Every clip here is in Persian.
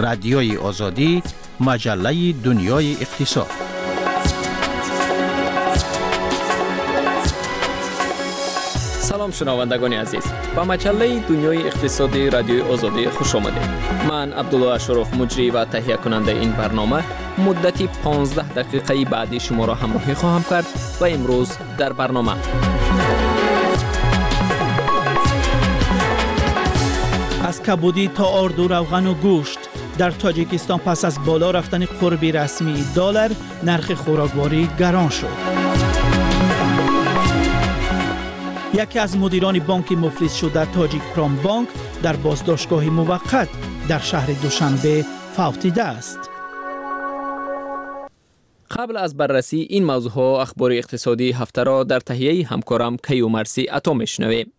رادیوی آزادی، مجله دنیای اقتصاد. سلام شنوندگان عزیز، با مجله دنیای اقتصادی رادیوی آزادی خوش آمدید. من عبدالله اشرف مجری و تهیه کننده این برنامه مدتی 15 دقیقه بعدی شما را همراهی خواهم کرد و امروز در برنامه از کبودی تا آرد و روغن و گوشت در تاجیکستان پس از بالا رفتن قرب رسمی دلار نرخ خوراکواری گران شد. یکی از مدیران بانک مفلس شده تاجیک پرام بانک در بازداشتگاه موقت در شهر دوشنبه فوتیده است. قبل از بررسی این موضوع ها اخبار اقتصادی هفته را در تهیه همکارم کیومرسی عطا میشنویم.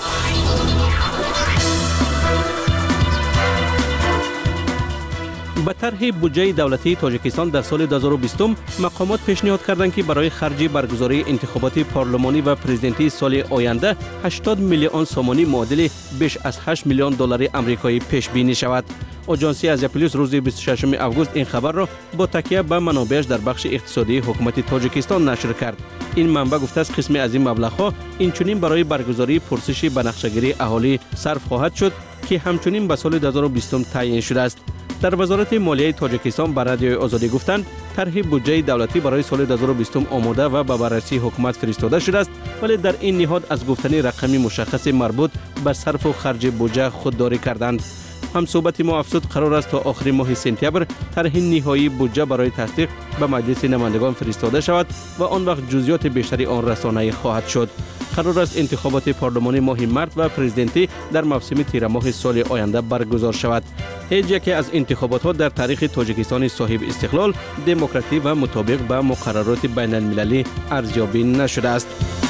به طرح بودجه دولتی تاجیکستان در سال 2020 مقامات پیشنهاد کردند که برای خرج برگزاری انتخابات پارلمانی و پرزیدنتی سال آینده 80 میلیون سومانی معادل بیش از 8 میلیون دلار آمریکایی پیش بینی شود. آژانس آسیا پلاس روز 26 آگوست این خبر را با تکیه به منابعش در بخش اقتصادی حکومت تاجیکستان نشر کرد. این منبع گفته است قسمی از این مبلغ‌ها اینچنین برای برگزاری پرسش بنفشه‌گیری اهالی صرف خواهد شد که همچنین به سال 2020 تعیین شده است. در وزارت مالیه تاجیکستان به رادیوی آزادی گفتند طرح بودجه دولتی برای سال 2020 آماده و به بررسی حکومت فرستاده شده است، ولی در این نهاد از گفتن رقمی مشخص مربوط به صرف و خرج بودجه خودداری کردند. هم صحبت ما افزود قرار است تا آخر ماه سپتامبر طرح نهایی بودجه برای تصدیق به مجلس نمایندگان فرستاده شود و آن وقت جزئیات بیشتری آن رسانه‌ای خواهد شد. قرار است انتخابات پارلمانی ماه مارس و پرزیدنتی در موسم تیر ماه سال آینده برگزار شود. هیچ یکی از انتخابات ها در تاریخ تاجیکستان صاحب استقلال دموکراتیک و مطابق به مقررات بین المللی ارزیابی نشده است.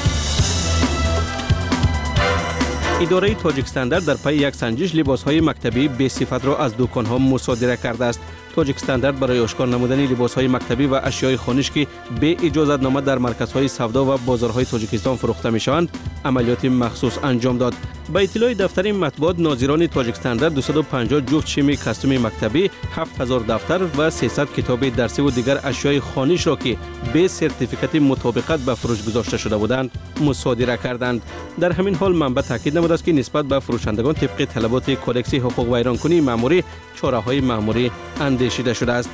اداره تاجیک استاندارد در پی یک سنجش لباس‌های مکتبی بی صفت را از دکان‌ها مصادره کرده است. تاجیک استاندارد برای آشکار نمودن لباس‌های مکتبی و اشیای خانش که بی اجازتنامه در مرکزهای سودا و بازارهای تاجیکستان فروخته می‌شوند، عملیات مخصوص انجام داد. با اطلاع دفتر مطبوعات ناظران تاجیک استاندارد 250 جفت شیم کاستوم مکتبی، 7000 دفتر و 300 کتاب درسی و دیگر اشیای خانش را که به سرتیفیکات مطابقت به فروش گذاشته شده بودند مصادره کردند. در همین حال منبع تاکید نموده است که نسبت به فروشندگان طبق طلبات کودکس حقوق ویرانکنی مأموری چاره‌های مأموری اندیشیده شده است.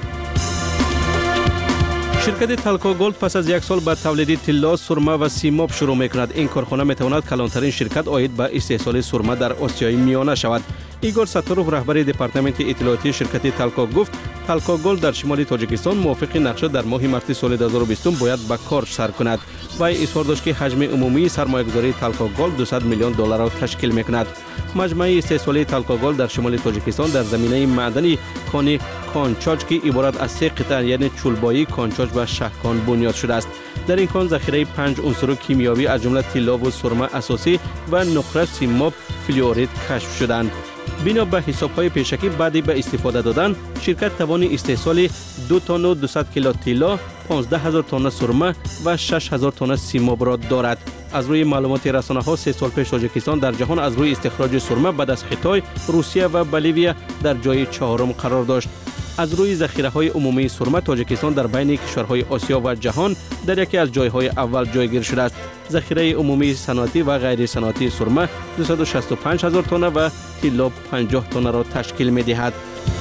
شرکت تالکو گلد پس از یک سال به تولید طلا، سرمه و سیماب شروع می‌کند. این کارخانه می‌تواند کلانترین شرکت عاید به استحصال سرمه در آسیای میانه شود. ایگور ساتوروف رهبر دپارتمنت اطلاعاتی شرکت تالکو گفت تالکو گلد در شمال تاجیکستان موافق نقشه در ماه مارس سال 2020 باید به کار سر کند. وی اظهار داشت که حجم عمومی سرمایه‌گذاری تالکو گلد 200 میلیون دلار را تشکیل می‌کند. مجمع استحصالی تالکو گلد در شمال تاجیکستان در زمینه معدنی کان کانچاچ که عبارت از 3 قطعه یعنی چولبایی، کانچاچ و شهکان بنیاد شده است. در این کان ذخیره 5 عنصر کیمیایی از جمله طلا و سرمه اساسی و نقره سیماب فلورید کشف شدند. بنا به حساب‌های پیشکی بعدی به استفاده دادن، شرکت توان استحصال 2 تن و 200 کیلو طلا، 15000 تن سرمه و 6000 تن سیماب را دارد. از روی معلومات رسانه‌ها 3 سال پیش تاجیکستان در جهان از روی استخراج سرمه بعد از خیتای، روسیه و بولیویا در جای 4م قرار داشت. از روی ذخیره‌های عمومی سرمه تاجیکستان در بین کشورهای آسیا و جهان در یکی از جایهای اول جایگیر شده است. ذخیره عمومی صنعتی و غیر صنعتی سرمه 265000 تن و طلا 50 تن را تشکیل می‌دهد.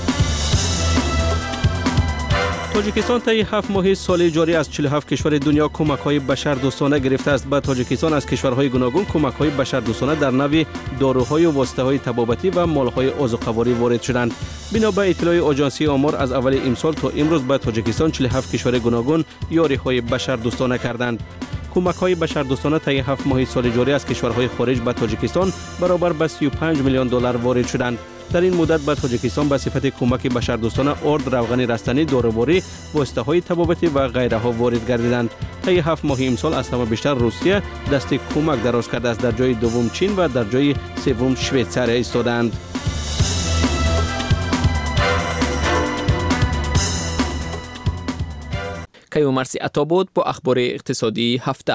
تاجیکستان طی 7 ماه سال جاری از 47 کشور دنیا کمک‌های بشردوستانه گرفته است. به تاجیکستان از کشورهای گوناگون کمک‌های بشردوستانه در نوع داروهای و واسطه‌های طبابتی و مال‌های آذوقه‌واری وارد شدند. بنا به اطلاع آژانس آمار از اول امسال تا امروز به تاجیکستان 47 کشور گوناگون یاری‌های بشردوستانه کردند. کمک‌های بشردوستانه طی 7 ماه سال جاری از کشورهای خارج به تاجیکستان برابر به 35 میلیون دلار وارد شدند. در این مدت به تاجیکستان به صفت کمک بشردوستانه آرد، روغن رستنی، داروباری، واسطه‌های طبابتی و غیرها وارد گردیدند. طی 7 ماه امسال از همه بیشتر روسیه دست کمک دراز کرده است. در جای دوم چین و در جای سوم شویتزاری ایستادند. کیومرسی عطا بود با اخبار اقتصادی هفته.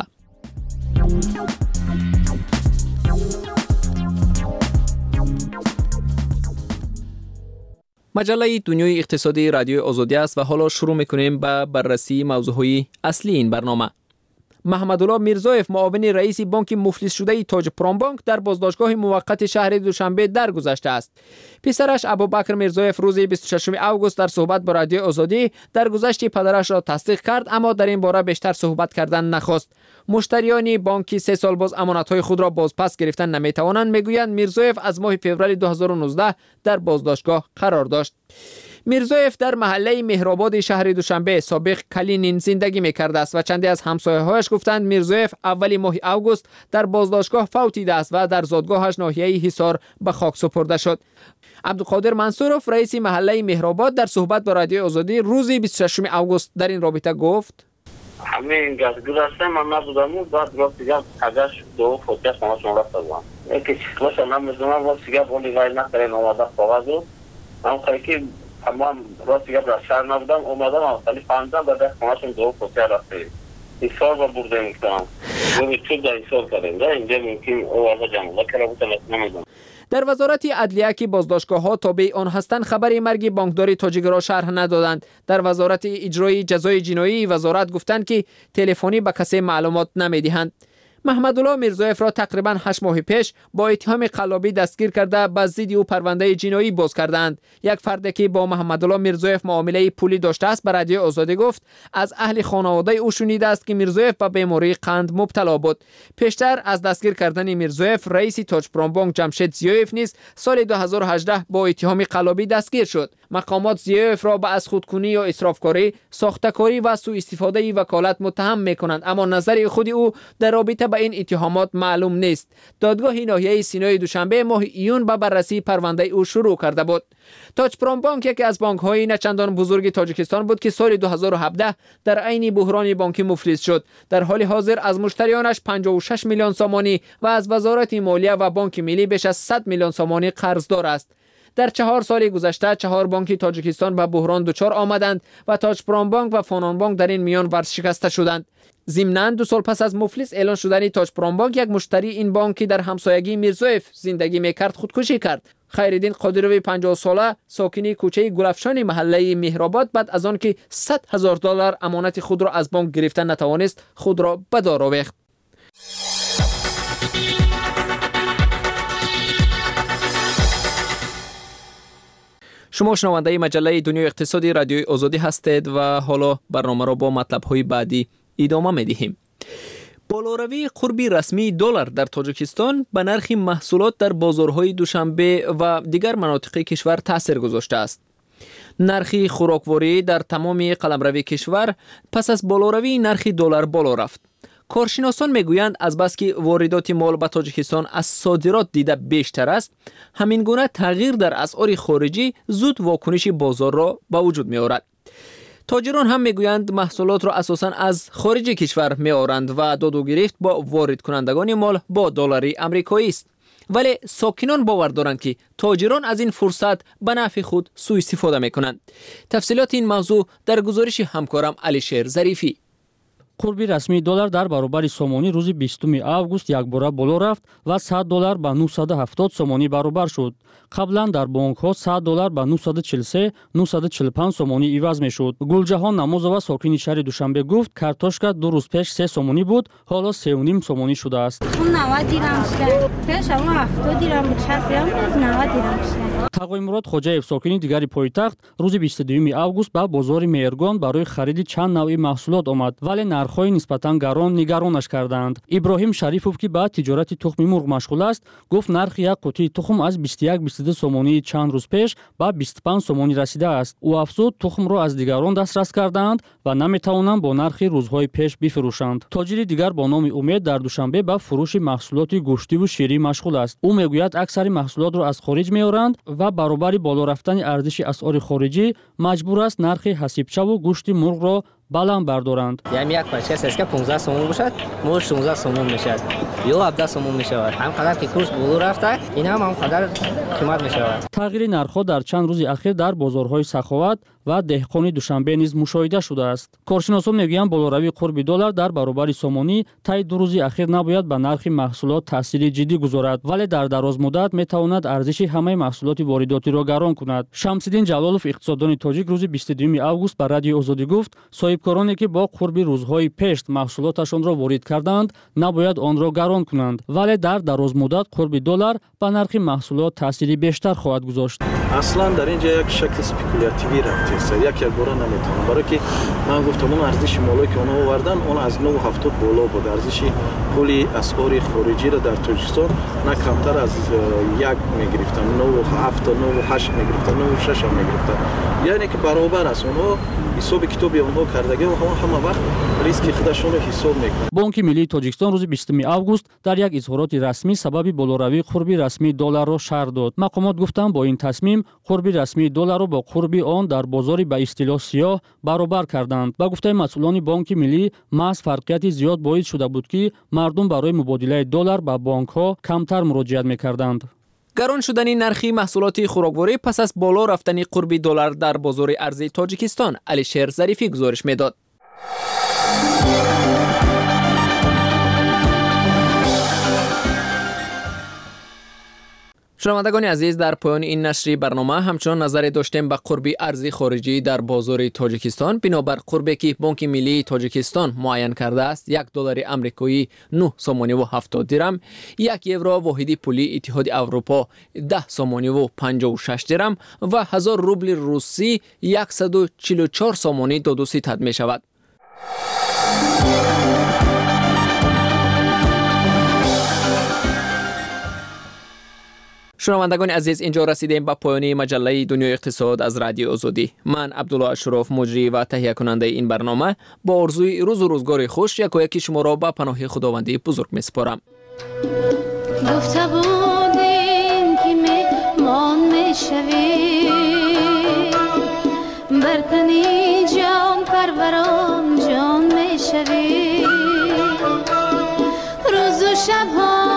مجله دنیای اقتصادی رادیوی آزادی است و حالا شروع میکنیم به بررسی موضوعهای اصلی این برنامه. محمدالله میرزایف معاون رئیس بانک مفلس شده تاج پرامبانک در بازداشتگاه موقت شهر دوشنبه درگذشته است. پسرش ابوبکر میرزایف روز 26 اوگوست در صحبت با رادیو آزادی درگذشت پدرش را تصدیق کرد، اما در این باره بیشتر صحبت کردن نخواست. مشتریان بانکی 3 سال باز امانت‌های خود را بازپس گرفتن نمی‌توانند. میگویند میرزایف از ماه فوریه 2019 در بازداشتگاه قرار داشت. میرزایف در محله مهرآباد شهر دوشنبه سابق کلینین زندگی می‌کرده است و چندی از همسایه‌هایش گفتند میرزایف اول ماه اوگوست در بازداشتگاه فوتیده است و در زادگاهش ناحیه حصار به خاک سپرده شد. عبدالقادر منصورов رئیس محله مهرآباد در صحبت با رادیو آزادی روز 26 اوگوست در این رابطه گفت: همین گذشته من نبودم و بعد گفت دیگه ازش دو فوتیش ما شما رفت بودم یکی چیزش نمیدونم و دیگه بولی غیر نکردن اومده کاغذو من خیلی تمام راست دیگه در شهر نبودم اومدم ولی فهمیدم بعد خونه‌شون دو فوتی رفته این سال با برده میکنم و چه در این سال کردیم اینجا ممکن او از جمعه کرده بود نمیدونم. در وزارت عدلیه که بازداشتگاه‌ها تابع آن هستند خبری مرگ بانکدار تاجیک را شرح ندادند. در وزارت اجرای جزای جنایی وزارت گفتند که تلفنی به کسی معلومات نمیدهند. محمدالله میرزایف را تقریبا 8 ماه پیش با اتهام قلابی دستگیر کرده به ضد او پرونده جنایی باز کردند. یک فرد که با محمدالله میرزایف معامله پولی داشته است به رادیو آزادی گفت از اهل خانواده او شنیده است که میرزایف به بیماری قند مبتلا بود. پیشتر از دستگیر کردن میرزایف رئیس تاج پرامبانک جمشید زیایف نیز سال 2018 با اتهام قلابی دستگیر شد. مقامات زیایف را به از خودکنی یا اسرافکاری، ساخته‌کاری و سوء استفاده وکالت متهم می‌کنند، اما نظر خود او در رابطه با این اتهامات معلوم نیست. دادگاه ناحیه سینای دوشنبه ماه ایون به بررسی پرونده او شروع کرده بود. تاج پرامبانک یکی از بانک‌های نچندان بزرگ تاجیکستان بود که سال 2017 در عین بحران بانکی مفلس شد. در حال حاضر از مشتریانش 56 میلیون سامانی و از وزارت مالیه و بانک ملی بیش از 100 میلیون سامانی قرضدار است. در 4 سال گذشته 4 بانک تاجیکستان به بحران دچار آمدند و تاج پرامبانک و فانان بانک در این میان ورشکسته شدند. ضمناً 2 سال پس از مفلس اعلان شدن تاج پرامبانک یک مشتری این بانک در همسایگی میرزایف زندگی میکرد خودکشی کرد. خیرالدین قادروی 50 ساله ساکن کوچه گلفشان محله مهرآباد بعد از آن که $100,000 امانت خود را از بانک گرفتن نتوانست خود را به دار آویخت. شما شنونده مجله دنیای اقتصادی رادیوی آزادی هستید و حالا برنامه را با مطلب‌های بعدی ادامه می‌دهیم. بالاروی قربی رسمی دلار در تاجیکستان به نرخ محصولات در بازارهای دوشنبه و دیگر مناطق کشور تاثیر گذاشته است. نرخ خوراکواری در تمام قلمروی کشور پس از بالاروی نرخ دلار بالا رفت. کارشناسان میگویند از بس که واردات مال به تاجیکستان از صادرات دیده بیشتر است، همین گونه تغییر در اسعار خارجی زود واکنش بازار را به وجود می آورد. تاجران هم میگویند محصولات را اساساً از خارج کشور می آورند و داد و گرفت با وارد کنندگان مال با دلار آمریکایی است. ولی ساکنان باور دارند که تاجران از این فرصت به نفع خود سوء استفاده می کنند. تفصیلات این موضوع در گزارش همکارم علیشیر ظریفی. قربی رسمی دلار در برابر سومانی روز 20 август یک باره بالا رفت و $100 به 970 سومانی برابر شد. قبلا در بانک ها $100 به 943 945 سومانی عوض می شد. گلجهان نمازова ساکن شهر دوشنبه گفت کارتوشکا 2 روز پیش 3 سومانی بود، حالا 3.5 سومانی شده است. 90 درهم شد. پیش اون 70 درهم بود، 60 درهم 90 درهم شد. تقویمراد خوجاєв ساکن دیگری پایتخت روز 22 август به بازار مهرگان برای خرید چند نوع محصولات آمد، ولی نرخ‌های نسبتاً گران نگرانش کردند. ابراهیم شریفوف که به تجارت تخم مرغ مشغول است، گفت نرخ یک قوطی تخم از 21-22 سومانی چند روز پیش به 25 سومانی رسیده است. او افزود تخم را از دیگران دسترس کردند و نمی‌توانند با نرخ روزهای پیش بفروشند. تاجر دیگر با نام امید در دوشنبه به فروش محصولات گوشتی و شیری مشغول است. او میگوید اکثر محصولات را از خارج می‌آورند و برابر بالا رفتن ارزش اسعار خارجی مجبور است نرخ حسیبچه و گوشت مرغ را баланд бардоранд. یعنی یک پارچه است که 15 سوم باشد، مو 16 سوم میشد یا 17 سوم میشود. همقدر که کورس بالا رفته، این هم همقدر قیمت میشود. تغییر نرخ‌ها در چند روز اخیر در بازارهای سخاوت و دهقانی دوشنبه نیز مشاهده شده است. کارشناسان میگویند بالاروی قرب دلار در برابر سومانی طی 2 روز اخیر نباید به نرخ محصولات تاثیر جدی گذارد، ولی در دراز مدت میتواند ارزش همه محصولات وارداتی را گران کند. شمس‌الدین جلالов اقتصاددان تاجیک روز 22 август به رادیو آزادی گفت صاحبکارانی که با قرب روزهای پیش محصولاتشان را وارد کردند نباید آن را گران کنند، ولی در دراز مدت قرب دلار به نرخ محصولات تاثیر بیشتر خواهد گذاشت. اصلا در اینجا یک شکل اسپکولاتیوی رفته است. یک بار نمیتونم، برای که من گفتم اون ارزش مالی که اونا آوردن اون از 9.70 بالا بود. ارزش پول اسعار خارجی را در تاجیکستان نه کمتر از 1 میگرفتن، 9.7 9.8 میگرفتن، 9.6 هم میگرفتن. یعنی که برابر است. اونها حساب کتابی اونها کردگی و همه وقت ریسک خودشون رو حساب میکنن. بانک ملی تاجیکستان روز 20 август در یک اظهارات رسمی سبب بالاروی قرب رسمی دلار را شرح داد. مقامات گفتند با این تصمیم قرب رسمی دلار را با قرب آن در بازار به اصطلاح سیاه برابر کردند. با گفته مسئولان بانک ملی محض فرقیت زیاد باعث شده بود که مردم برای مبادله دلار به بانک ها کمتر مراجعت میکردند. گران شدن نرخ محصولات خوراکواری پس از بالا رفتن قرب دلار در بازار ارزی تاجیکستان، علیشیر ظریفی گزارش میداد. شنوندگان عزیز، در پایان این نشری برنامه همچنان نظر داشتیم به قرب ارز خارجی در بازار تاجیکستان. بنابر قربی که بانک ملی تاجیکستان معین کرده است، $1 آمریکایی 9 سومانی و 70 درم، 1 یورو واحد پولی اتحاد اروپا 10 سومانی و 56 درم و 1000 روبل روسی 144 سومانی 22 سنت می شود. شنوندگان عزیز، اینجا رسیدیم به پایان مجله دنیای اقتصاد از رادیو آزادی. من عبدالله اشرف مجری و تهیه کننده این برنامه با آرزوی روز و روزگار خوش یکی شما را به پناه خداوندی بزرگ می‌سپارم. گفته بودین که میمان میشوی، برتنی جان پروران جان میشوی، روز و شبها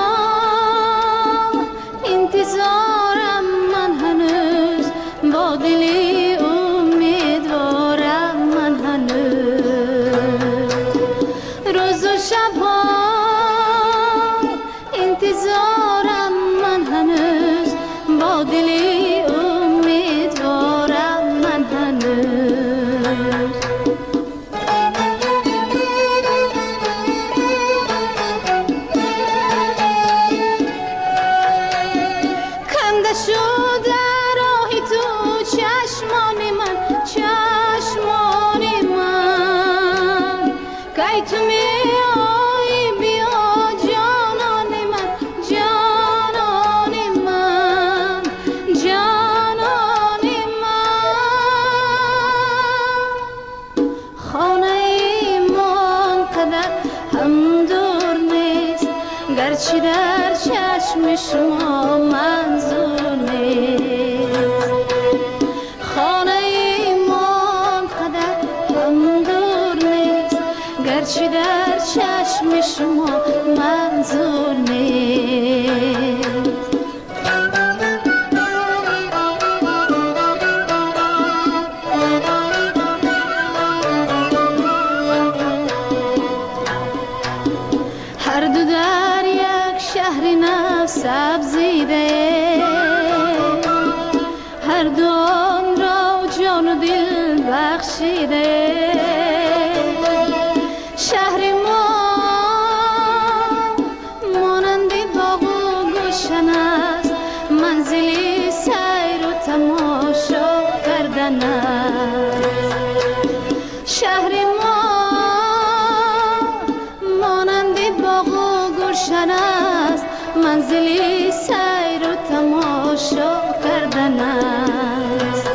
انتظارم من هنوز، با دلی امیدوارم من هنوز، روز و شبها انتظارم من هنوز، با دلی امیدوارم من هنوز. گرچه در چشم شما منظور نیست، خانه ایمان قدر هم دور نیست، گرچه در چشم شما منظور نیست. هر دو در یک شهر نفس افزیده، هر دو آن را جان و دل بخشیده، شهر ما مانند باغ و گلشن است، منزلی سیر و تماشا کردن است، شهر ما مانند باغ و گلشن است، منزلی سیر و تماشا کردن است.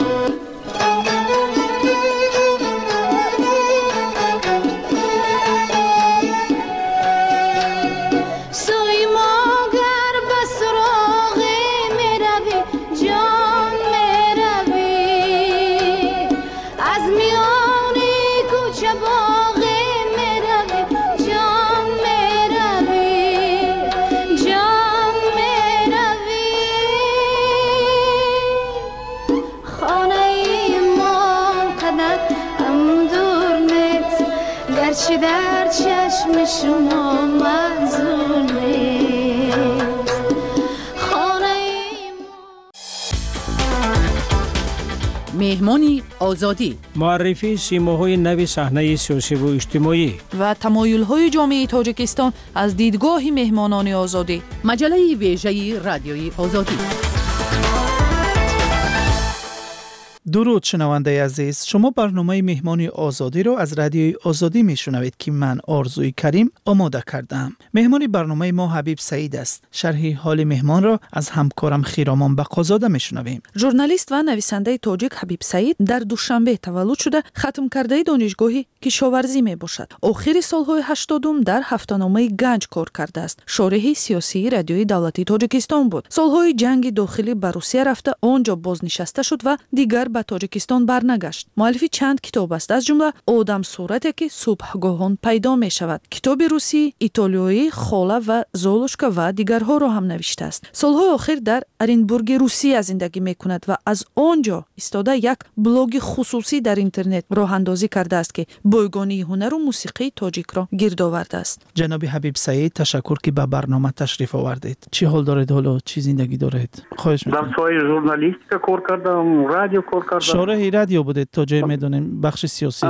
سوی ما گر به سراغ می روی جان می روی، از میان هرچی در چشم شما منظور نیست. مهمانی آزادی، معرفی سیماهای نو صحنه سیاسی و اجتماعی و تمایل‌های جامعه تاجیکستان از دیدگاه مهمانان آزادی. مجله ویژه رادیوی آزادی. درود شنونده عزیز، شما برنامه مهمانی آزادی رو از رادیوی آزادی میشنوید که من آرزوی کریم آماده کردم. مهمان برنامه ما حبیب سعید است. شرح حال مهمان را از همکارم خیرامان بقازاده میشنویم. ژورنالیست و نویسنده تاجیک حبیب سعید در دوشنبه تولد شده ختم کرده دانشگاهی کشاورزی می باشد. آخر سالهای 80 در هفته‌نامه گنج کار کرده است. شارح سیاسی رادیوی دولتی تاجیکستان بود. سالهای جنگ داخلی به روسیه رفته آنجا بازنشسته شد و دیگر به تاجیکستان برنگشت. مؤلف چند کتاب است، از جمله آدم صورتی که صبحگاهان پیدا می شود، کتاب روسی، ایتالیایی، خاله و زولوشکا و دیگرها را هم نوشته است. سالهای آخر در ارنبورگ روسیه زندگی می کند و از آنجا ایستاده یک بلاگ خصوصی در اینترنت راه اندازی کرده است که بایگانی هنر و موسیقی تاجیک را گرد آورده است. جناب حبیب سعید، تشکر که به برنامه تشریف آوردید. چی حال دارید؟ حالا چی زندگی دارید؟ خواهش می‌کنم. در سایه ژورنالیستیک کار کردم، رادیو کار کردم. شارح رادیو بودید تا جای میدونیم بخش سیاسی.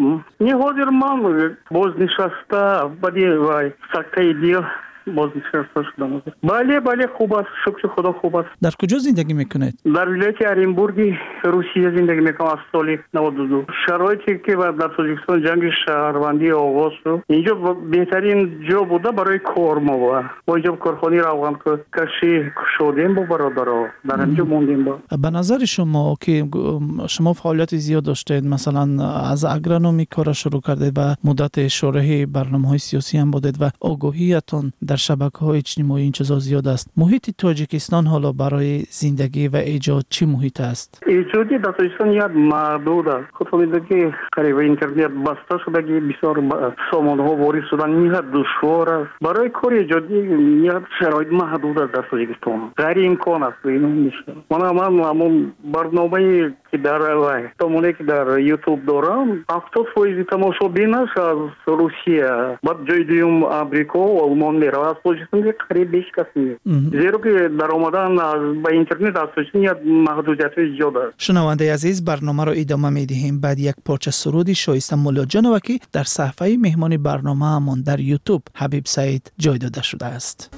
نه حاضر من بازنشسته بدی وای سکته دیگه بازنشسته شدم. بله خوب است، شکر خدا خوب است. در کجا زندگی میکنید؟ در ولایت ارنبورگ روسیه زندگی میکنم از سال 92. شرایطی که در تاجیکستان جنگ شهروندی آغاز شد، اینجا بهترین جا بوده برای کار ما بود. با اینجا کارخانه روغن کشی شدیم با برادرها، در اینجا موندیم. به نظر شما که شما فعالیت زیاد داشتید، مثلا از اگرونومی کار شروع کردید و مدت شارح برنامه‌های سیاسی هم بودید و آگاهیتون در شبکه‌های اجتماعی این چیزا زیاد است. محیط تاجیکستان حالا برای زندگی و ایجاد چی محیط است؟ ایجادی در تاجیکستان یاد محدود است. خودتون که قریب اینترنت بسته شده که بسیار سامانه‌ها وارد شدن، میاد دشوار است. برای کار ایجادی یاد شرایط محدود است در تاجیکستان. غیر امکان است اینو میشه. من همون برنامه‌ای که در تمونه که در یوتیوب دارم 70% تماشابین است از روسیه، بعد جای دیگه آمریکا و آلمان میره. از تاجیکستان قریب بیش کس نیست. زیرا که در آمدن از با اینترنت از تاجیکستان محدودیت زیاد است. شنونده عزیز، برنامه رو ادامه میدهیم بعد یک پارچه سرودی شایسته مولا جانوکی در صفحه مهمان برنامه همون در یوتیوب حبیب سعید جای داده شده است.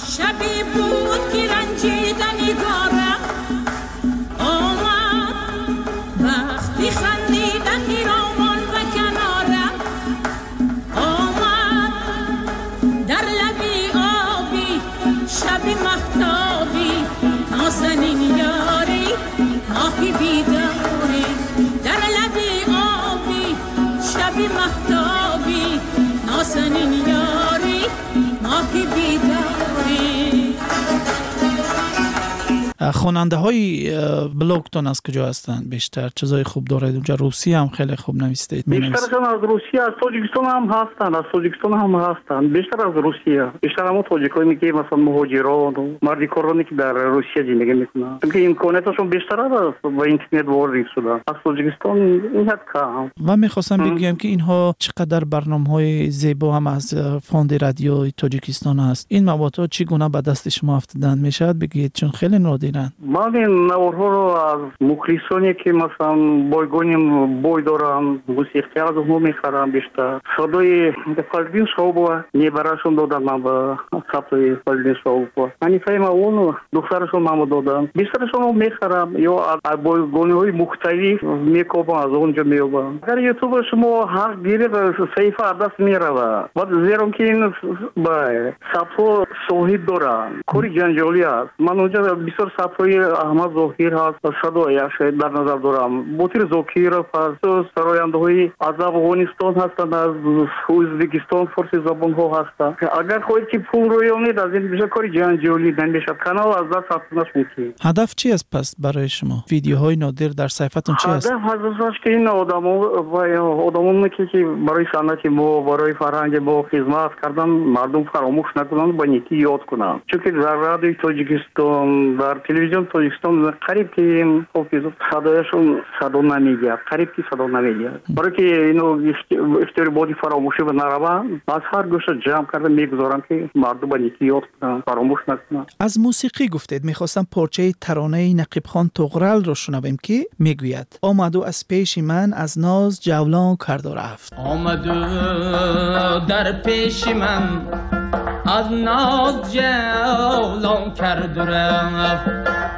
شبی بود که رنجیدنی دارم آمد وقتی خندیدن خیرامان و کنارم آمد در لبی آبی شبی مهتابی نازنین یاری ماهی بیداری در لبی آبی شبی مهتابی نازنین یاری ماهی بیداری. خواننده های بلاگتون از کجا هستند؟ بیشتر چیزای خوب دارید اونجا؟ روسی هم خیلی خوب نویسید. بیشترشون از روسیه، از تاجیکستان هم هستند. بیشتر از روسیه. بیشتر هم تاجیکایی که مثلا مهاجران و مردی کارانی که در روسیه زندگی میکنن. چون امکاناتشون بیشتر است با اینترنت وارد شدن. از تاجیکستان این حد کم. و میخواستم بگم که اینها چقدر برنامه‌های زیبا هم از فوند رادیو تاجیکستان هست. این مواد چگونه به دست شما افتادن میشد بگید؟ چون خیلی نادرن. من این نوارها رو از مخلصانی که مثلا بایگانیم بای دارم، موسیقی از اونها میخرم. بیشتر صدای فضلین شاوبو نیبراشون دادن، من به ثبت فضلین شاوبو انیفه اون دخترشون من دادم. بیشترشون رو میخرم یا از بایگانی های مختلف میکوبم، از اونجا میوبم. در یوتیوب شما حق گیرید صحیفه عدس میروه و زیرا که این به ثبت صاحب دارن کاری جنجالی است. من اونجا بسیار صفای احمد ظاهر هست، صدایش در نظر دارم. بطیر زاکیر فارس سراینده های از افغانستان هستند، از ازبکستان فارسی زبان ها هستند. اگر خواهید که پول رویانید از این بیشتر کاری جنجالی نمیشد. کانال از دست رفتنش ممکن. هدف چی است پس برای شما؟ ویدیوهای نادر در صفحتون چی است؟ هدف که این آدمان که برای صنعت ما، برای فرهنگ ما خدمت کردن، مردم فراموش نکنند، با نیکی یاد کنند. چون که در رادیوی تاجیکستان، در телевизион тоҷикистон қариб ки ҳофизов садояшон садо намегияд, қариб ки садо намегияд. барои ки ино ихтиёрбоди фаромӯшӣ ба нарава аз ҳар гӯша ҷамъ карда мегузорам ки мардум ба неки ёд кунанд, фаромӯш накунанд. аз мусиқӣ гуфтед. мехостам порчаи таронаи нақибхон туғралро шунавем ки мегӯяд: омаду аз пеши ман аз ноз ҷавлон карду рафт. омаду дар пеши ман از ناز جولان کرد و رفت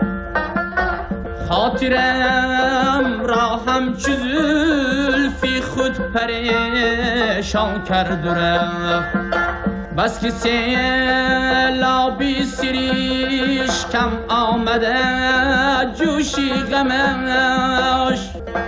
خاطرم را همچو زلفی خود پریشان کرد و رفت بس که سیلابی سریش کم آمده جوشی غمش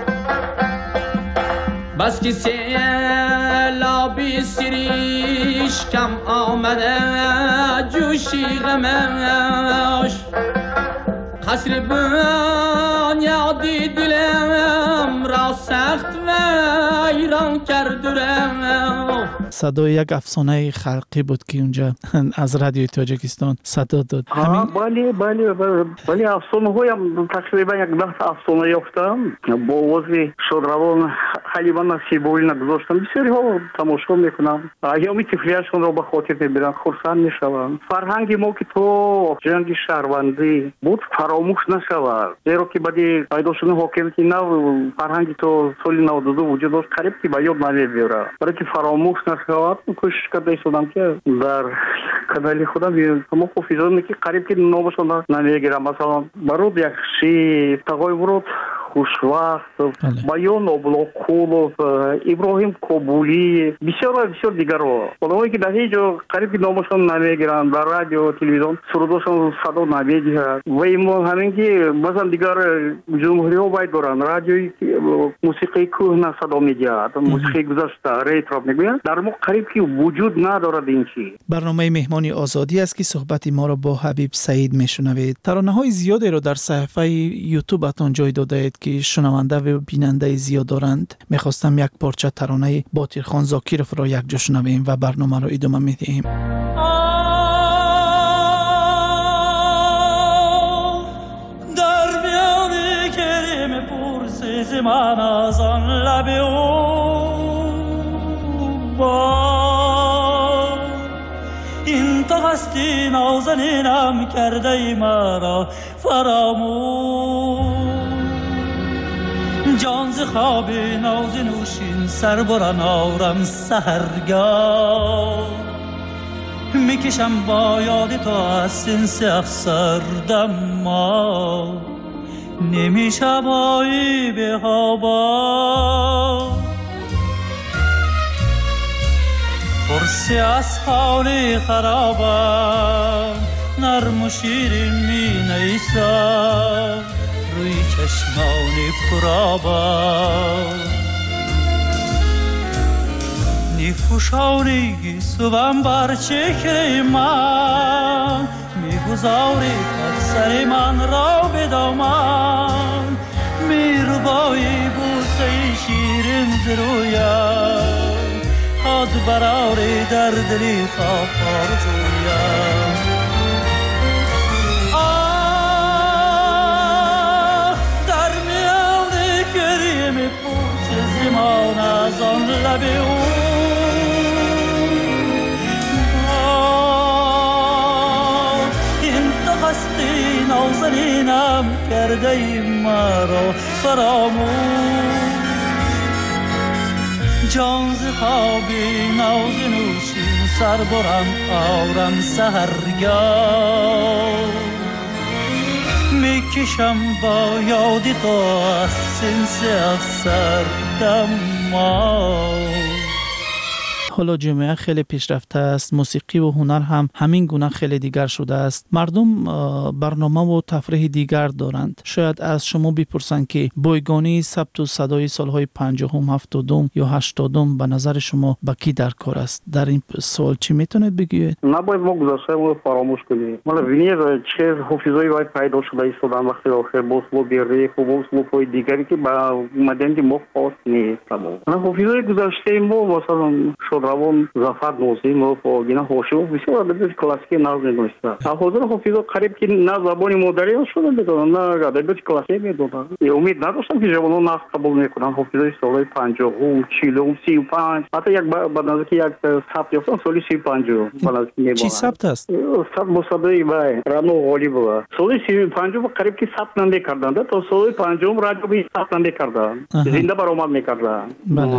بس که سیلابی سریش کم آمده جوشی غمش قصر بنیادی دلم را سخت ویران کرد و صدای یک افسانه خلقی بود که اونجا از رادیوی تاجیکستان صدا داد. بله افسانه‌هایم تقریبا یک 10 افسانه یافتم با آواز شادروان حلیمه نصیبوی نگذاشتم. بسیاری ها تماشا میکنم، ایام طفلیتشون را به خاطر میبرن، خرسند میشوند. فرهنگ ما که تو جنگ شهروندی بود فراموش نشود، زیرا که بعد پیدا شدن حاکمیت نو فرهنگ تو سال 92 وجود داشت، قریب که به یاد نمیاره. برای که فراموش نشود کوشش کرده شدم که در کانال خودم تمام حافظانی که قریب که نامشون نمیگیرم، مثلا برود یک شی تقای ورود خوشوقت، بیان ابوالقولов، ابراهیم کابولی، بسیار دیگر ها اونایی که در هیچ قریب که نامشون نمیگیرن، در رادیو تلویزیون سرودشون صدا نمیدهد. و این همین که مثلا دیگر جمهوری ها باید دارن رادیوی موسیقی کهنه صدا میدهد، موسیقی گذشته ریترو میگویند، در ما قریب که وجود ندارد این چی. برنامه مهمانی آزادی است که صحبت ما را با حبیب سعید میشنوید. ترانه‌های زیادی را در صفحه یوتیوبتان جای داده اید که شنونده و بیننده زیاد دارند. میخواستم یک پارچه ترانه باطیرخان زاکیروف را یک جا شنویم و برنامه را ادامه میدهیم. در میان کریم پرسیز من از آن لب با این تو هستی نازنینم کرده ای مرا فراموش، جان ز خواب ناز نوشین سر بران آرم سحرگاه، میکشم با یاد تو از سنس افسردم ما، نمیشم آیی به خوابا، پرسی از حال خرابم نرم و شیرین می نیسم روی چشمان پرآبا، نیفوشانی صبحم بر چهره من میگذاری سر من را به دامن، میروبایی بوسه شیرین ز رویم، خود براری در دلی خواب آرزویم. زمان از آن لب او این تو هستی نازنینم کرده ای مرا فراموش، جان ز خوابی ناز نوشین سر برم آرم سحرگاه، میکشم با یادی تو از سنس افسردم ما. حالا جامعه خیلی پیشرفته است، موسیقی و هنر هم همین گونه خیلی دیگر شده است. مردم برنامه و تفریح دیگر دارند. شاید از شما بپرسند که بایگانی ثبت و صدای سالهای 50، 70 یا 80 به نظر شما با کی در کار است؟ در این سوال چی میتونید بگید؟ نباید ما گذشته رو فراموش کنیم. مالا وینیر چه حافظه‌ای باید پیدا شده ایستادن وقتی آخر با اسلوب ریخ و با اسلوب‌های دیگری که با مدنی ما خاص نیست. حافظه‌های گذشته ما مثلا равон Зафар Нозимов, Гина Хошимов бисёр адабиёти классикӣ назм медонистанд. ҳозир ҳофизо қариб ки на забони модариён шуда медонанд, на адабиёти классикӣ медонанд. умид надоштам ки ҷавонон нақд қабул мекунанд. ҳофизои солҳои 50, 40, 35, ҳатто як ба назди як сабт ёфтам соли 35 ба назди мебаранд. чӣ сабт аст? сабт бо садои Раъно Ғолибова. соли 35 қариб ки сабт намекарданд, то соли 50 радиои сабт намекарданд. зинда баромад мекарданд.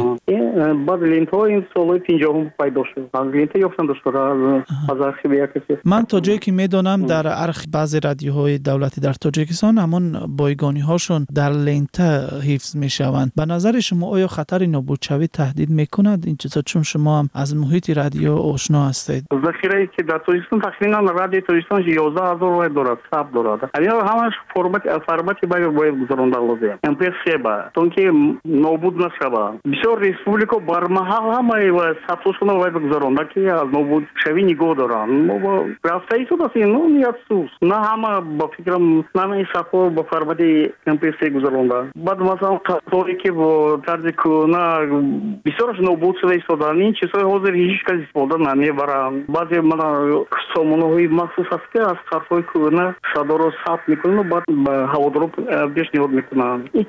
баъд лентҳои ин солҳои 50 пайдо шуд. аз лента ёфтам дошта аз архиви як касе. ман то ҷое ки медонам дар архив баъзе радиоҳои давлатӣ дар тоҷикистон ҳамон бойгониҳошон дар лента ҳифз мешаванд. ба назари шумо оё хатари нобудшавӣ таҳдид мекунад ин чизо, чун шумо ҳам аз муҳити радио ошно ҳастед? захирае ки дар тоҷикистон тахминан радиои тоҷикистон 11000 вай дорад, сабт дорад. ҳамин ҳамаш формати бояд гузаронда лозим. mp3 ба тон ки нобуд нашавад. бисёр республика бармаҳал ҳамаи сабтошона вай гузаронда ки аз нобудшавӣ нигоҳ доранд. мо бо рафтаи суд ҳастем, не афсус. на ҳама ба фикрам намаи сабтҳо ба формати mp3 гузаронда. баъд масалан қатори ки бо тарзи кӯна бисёраш нобуд шуда истоданд. ин чизҳои ҳозир ҳеҷ кас истифода намебаранд. баъзе сомонаҳои махсус ҳаст ки аз қатҳои кӯна садоро сабт мекунанд, баъд ба ҳаводорон пешниҳод мекунанд. ин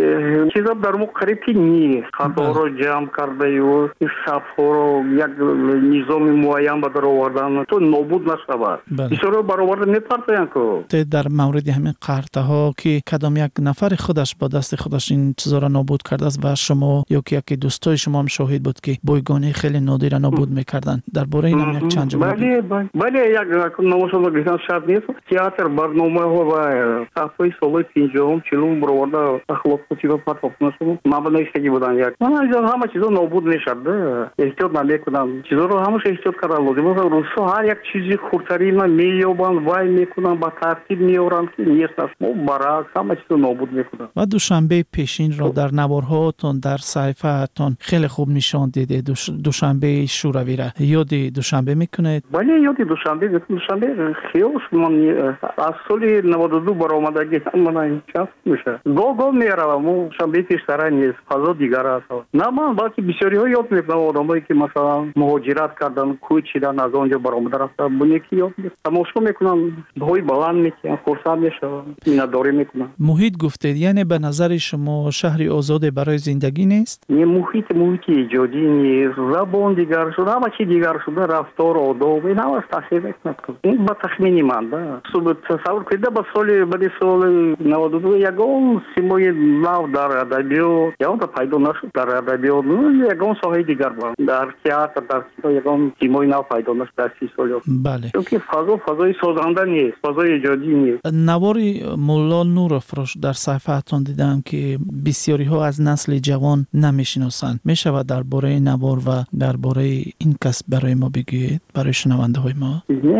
чиза дар мо қариб ки нест. қатҳоро ҷамъ кардаю сабтҳоро як низоми муайян ба дар овардан то нобуд нашавад. бисёро бароварда мепартоянд ку. дар мавриди ҳамин қартаҳо ки кадом як нафари худаш ба дасти худаш ин чизоро нобуд кардааст ва шумо ё ки яке дӯстои шумо ҳам шоҳид буд ки бойгонии хеле нодира нобуд мекарданд. дар бораи ин ҳам як чанд ҷумла бале як номашона гирифтан шарт нест. театр барномаҳо ва сафҳои солҳои 50 40 бароварда ахлоқоти ва партофнашон мабнаистаги буданд. як ҳама чизо нобуд мешад. эҳтиёт намекунанд. чизоро ҳамаша эҳтиёт кардан лозим. рӯзҳо ҳар як чизи хурдтарина меёбанд, вай мекунанд, ба тартиб меоранд ки нест аст. мо баръакс ҳама чизо нобуд мекунанд. ва душанбеи пешинро дар наворҳоатон дар саҳифаатон хеле хуб нишон дидед. душанбеи шӯравиро ёди душанбе мекунед? бале ёди душанбе мекунам. душанбе хиёш ман аз соли 92 баромадаги мана час меша. гоҳ меравам. мо душанбеи пештара нест. фазо дигар аст. на ман балки бисёриҳо ёд мекунам. одамое ки масалан муҳоҷират кардан, кӯч чидан, аз он ҷо баромада рафтан, буне ки ёд мекунам. тамошо мекунам, ҳои баланд мекунам, хурсанд мешавам, миннатдорӣ мекунам. муҳит гуфтед, яъне ба назари шумо шаҳри озоде барои зиндагӣ нест? не муҳити эҷодӣ нест. забон дигар шуда, ҳама чи дигар шуда, рафтор, одоб, ин ҳамаш таъсир мекунад. ин ба тахмини ман да. тасаввур кунед ба баъди соли 92 ягон симои нав дар адабиёт ягон пайдо нашуд. дар адабиёт ягон соҳаи дигар буд. дар театр, дар кино ягон симои нав пайдо нашуд дар 30 сол. бале. чунки фазои созанда нест, фазои эҷодӣ нест. навори мулло Нуровро дар саҳифаатон дидам ки бисёриҳо аз насли ҷавон намешиносанд. мешавад дар бораи навор ва дар бораи ин касб барои мо бигӯед, барои шунавандаҳои мо?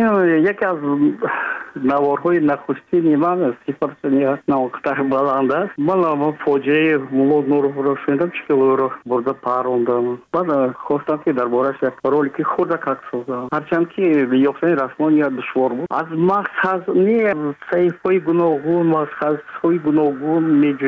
яке аз наворҳои нахустини ман сифатшани навоқтаи баланд аст. ман фоҷиаи мулло Нуровро шунидам, чӣ ки ӯро бурда парондам. баъд хостам ки дар борааш як ролики хурдак акс созам. ҳарчанд ки ёфтани расмон як душвор буд. аз мақсадни саҳифаҳои гуногун, мақсадҳои гуногун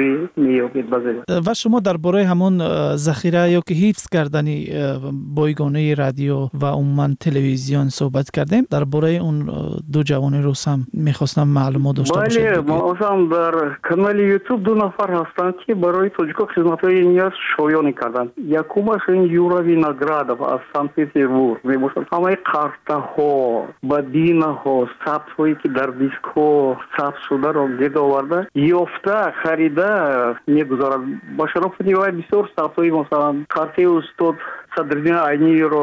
меёбед баъзе. ва шумо дар бораи ҳамон захира ё ки ҳифз кардани бойгонаи радио ва умуман телевизион суҳбат кардем. дар бораи он ду ҷавони рус ҳам мехостам маълумот дошта бошед. бале, масалан дар канали YouTube 2 нафар ҳастанд ки барои тоҷико хизматҳои ният шоёнӣ карданд. якумаш ин Юра Виноградов аз Санкт-Петербург мебошад. ҳамаи қартаҳо, бадинаҳо, сабтҳое ки дар дискҳо сабт шударо гирд оварда ёфта, харида мегузарад. ба шарофати вай бисёр сабтҳои масалан қартаи устод Садриддин Айниро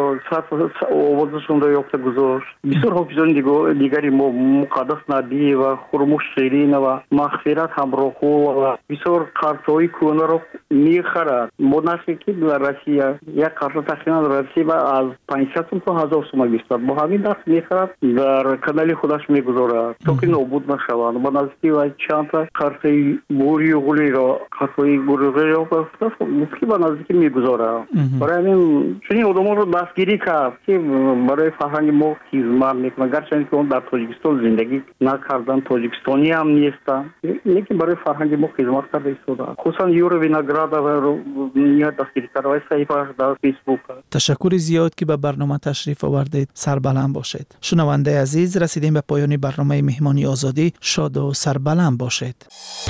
овозашонро ёфта гузошт. бисёр ҳофизони дигари мо Муқаддас Набиева, Хурмуш Ширинова, Мағфират Ҳамроҳова бисёр қартҳои кӯнаро мехарад. бо нархе ки дар Россия як қарта тахминан Россия аз 500 сум то 1000 сум мегирад. бо ҳамин нарх мехарад, дар канали худаш мегузорад то ки нобуд нашавад. ба наздики вай чандта қартаи Бурюғулиро, қартаи Бурюғулиро ба наздики мегузорад. барои ҳамин چنین آدما رو دستگیری کرد که برای فرهنگ ما خدمت میکنن، گرچه که اون در تاجیکستان زندگی نکردن، تاجیکستانی هم نیستن، لیکن برای فرهنگ ما خدمت کرده ایستادن. خصوصا یور وینگراد و نیت دستگیری کرده و صحیفه در فیسبوک. تشکر زیاد که به برنامه تشریف آوردید. سربلند باشید. شنونده عزیز، رسیدیم به پایان برنامه مهمانی آزادی. شاد و سربلند باشید.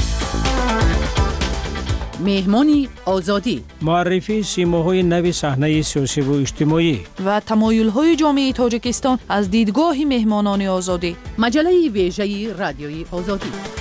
مهمانی آزادی، معرفی سیماهای نو صحنه سیاسی و اجتماعی و تمایل‌های جامعه تاجیکستان از دیدگاه مهمانان آزادی. مجله ویژه رادیوی آزادی.